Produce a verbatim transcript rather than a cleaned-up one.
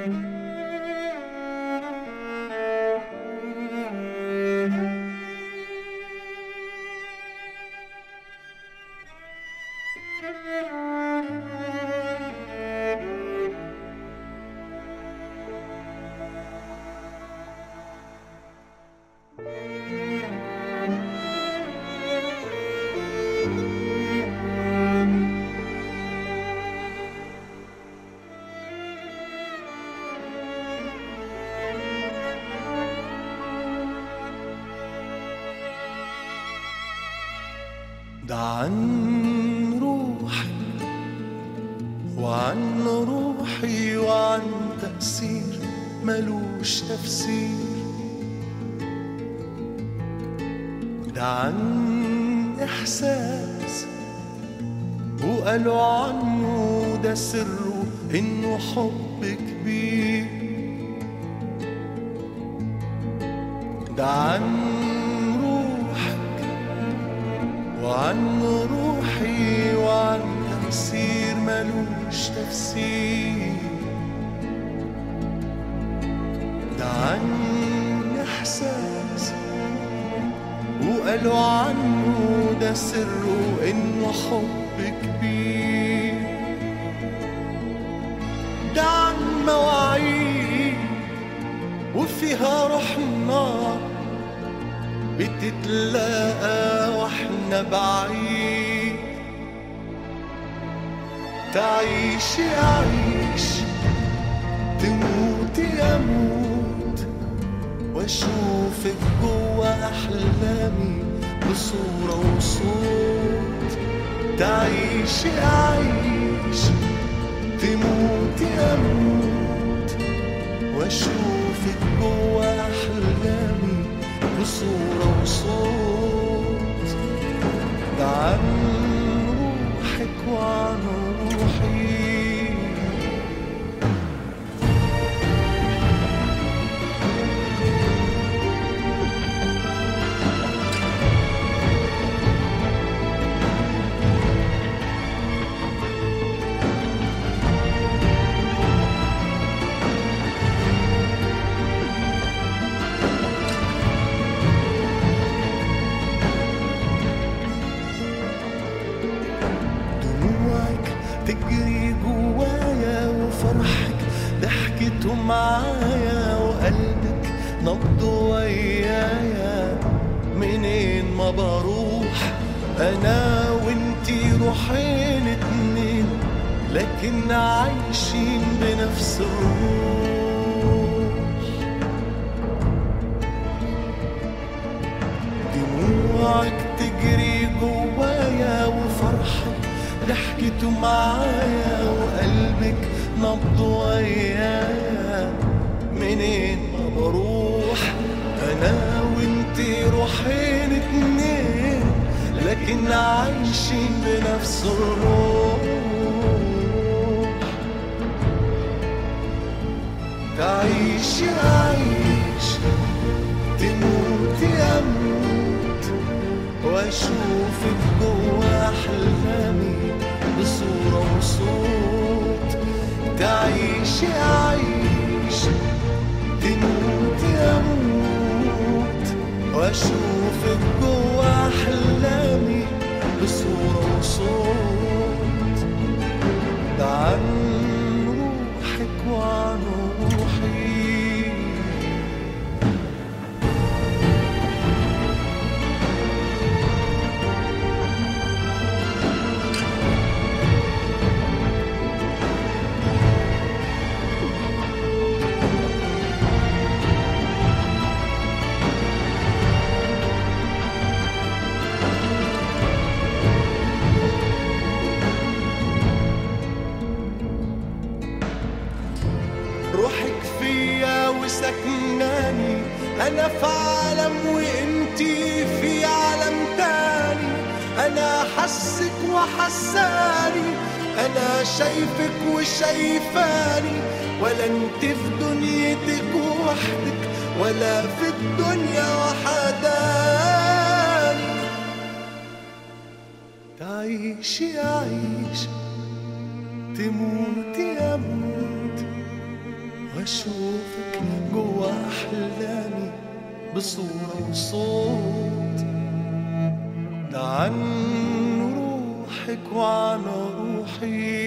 ده عن روحي وعن روحي وعن تأثير ملوش تفسير، ده عن إحساس وقالوا عنه ده سره إنه حب كبير، ده عن وعن روحي وعن تفسير ملوش تفسير، ده عن إحساس وقالوا عنه ده سره إنه حب كبير، ده عن مواعيد وفيها روحنا بتتلاقى واحنا بعيد، تعيش يعيش تموت يموت واشوفك جوا احلامي بصورة وصوت، تعيش يعيش تموت يموت واشوفك جوا احلامي بصورة وصوت، ده عن روحك وعن روحي. تجري جوايا وفرحك ضحكته معايا وقلبك نبضه ويايا، منين ما بروح انا وانتي روحين اتنين لكن عايشين بنفس الروح، دموعك تجري جوايا وفرحك ضحكته معايا وقلبك نبضه ويايا، منين ما بروح انا وانتي روحين اتنين لكن عايشين بنفس الروح، تعيش يعيش تموت يموت واشوفك جوا احلامي بصورة وصوت، تعيش يعيش تموت يموت واشوفك جوا احلامي بصورة وصوت، ده عن روحك وعن روحي. روحك فيا وسكناني، أنا في عالم وإنتي في عالم تاني، أنا حسك وحساني، أنا شايفك وشايفاني، ولا انت في دنيتك وحدك ولا في الدنيا وحداني، تعيش يعيش تموت يموت أشوفك جوا أحلامي بصورة وصوت. ده عن روحك وعن روحي